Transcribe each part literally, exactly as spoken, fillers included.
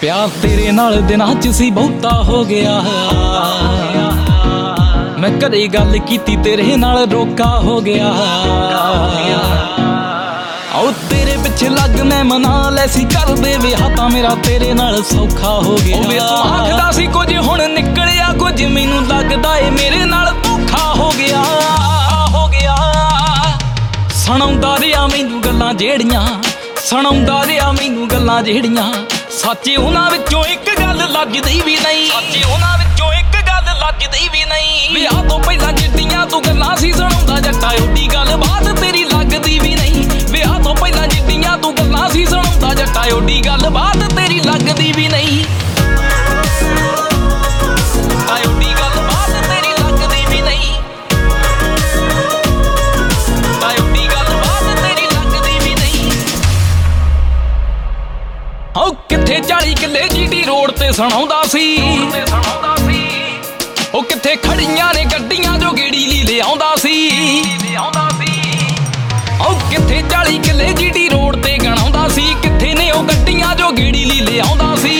प्यार तेरे नाल दिनां च सी बहुता हो गया। मैं घरे गल कीती तेरे नाल रोका हो गया। आओ तेरे पिछे लग मैं मना लैसी कर दे विआह तां मेरा तेरे नाल सौखा हो गया। वे तूं आखदा सी कुछ हुण निकलिया कुछ, मैनूं लगदा ए मेरे नाल धोखा हो गया हो गया। सुणाउंदा रिहा मैनूं गल्लां जेड़ियां, सुणाउंदा रिहा मैनूं गल्लां जेड़ियां सच्च उन्हां विचों एक गल लगदी भी नहीं। सच्च उन्हां विचों एक गल लगदी भी नहीं। विआह तों पहिलां जिद्दियां तूं गल्लां सी सुणाउंदा जट्टा ओडी गल बात तेरी लगदी भी नहीं। विआह तों पहिलां जिद्दियां तूं गल्लां सी सुणाउंदा जट्टा ओडी गल बात तेरी लगदी भी नहीं। किथे चाली किले जीटी रोड ते सुणाउंदा सी, ओ किथे खड़ियां ने गड्डियां जो गेड़ी ली लिआउंदा सी। ओ किथे चाली किले जीटी रोड ते गणाउंदा सी, किथे ने ओ गड्डियां जो गेड़ी ली लिआउंदा सी।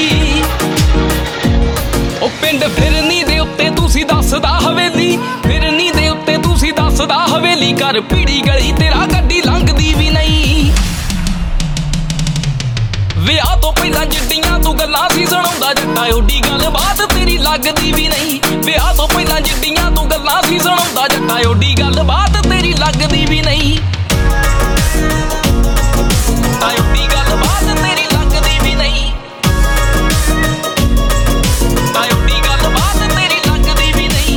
ओ पिंड फिरनी दे उत्ते तुसी दसदा हवेली, फिरनी दे उत्ते तुसी दसदा हवेली कर पीड़ी गली तेरा गड्डी लंघदी भी नहीं। विआह तो पहिलां जिद्दियां तूं गल्लां सी सुणाउंदा जट्टा ओडी गल बात तेरी लगदी भी नहीं। विआह तो पहिलां जिद्दियां तूं गल्लां सी सुणाउंदा जट्टा ओडी गल बात तेरी लगदी भी नहीं। ओडी गल बात तेरी लगदी भी नहीं। ओडी गल बात तेरी लगदी भी नहीं।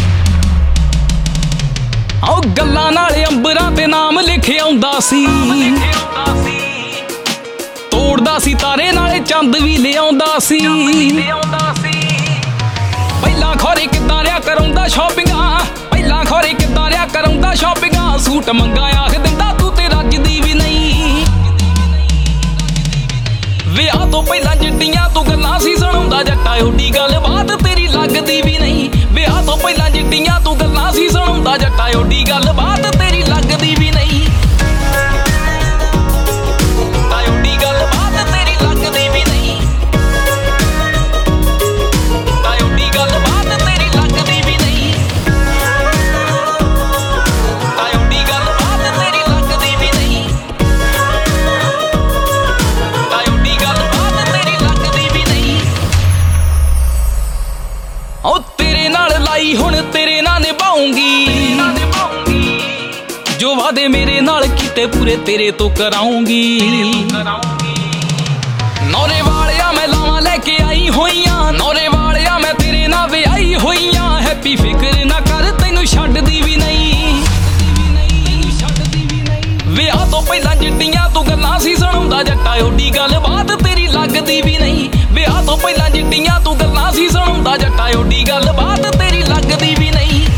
आओ गल्लां नाल अंबरां ते नाम लिखे आउंदा सी, तोड़दा सी तारे नाले चंद भी लिआउंदा सी। पहिलां खौरे किद्दां रिहा कराउंदा शॉपिंगां, पहिलां खौरे किद्दां रिहा कराउंदा शॉपिंगां। सूट मंगा आख दिंदा तूं ते रजदी भी नहीं। विआह तो पहिलां जिद्दियां तूं गल्लां सी सुणाउंदा जट्टा ओडी गल बात तेरी लगदी भी नहीं। विआह तो पहिलां जिद्दियां तूं गल्लां सी सुणाउंदा जट्टा ओडी गल बात तेरी लगदी भी नहीं। ओ तेरे नाल लाई हुण तेरे नाल निभाऊंगी, जो वादे मेरे नाल कीते पूरे तेरे तो कराऊंगी। नौरे वालिया मैं लावां लैके आई होईयां, नौरे वालिया मैं तेरे नाल विआही होईयां। हैप्पी फिक्र ना कर तैनूं छड्डदी भी नहीं। विआह तो पहिलां जिद्दियां तूं गल्लां सी सुणाउंदा जट्टा ओडी गल बात तेरी लगदी भी नहीं। विआह तो पहिलां जिद्दियां तूं गल्लां सी सुणाउंदा जट्टा ओडी गल बात तेरी लगदी भी नहीं।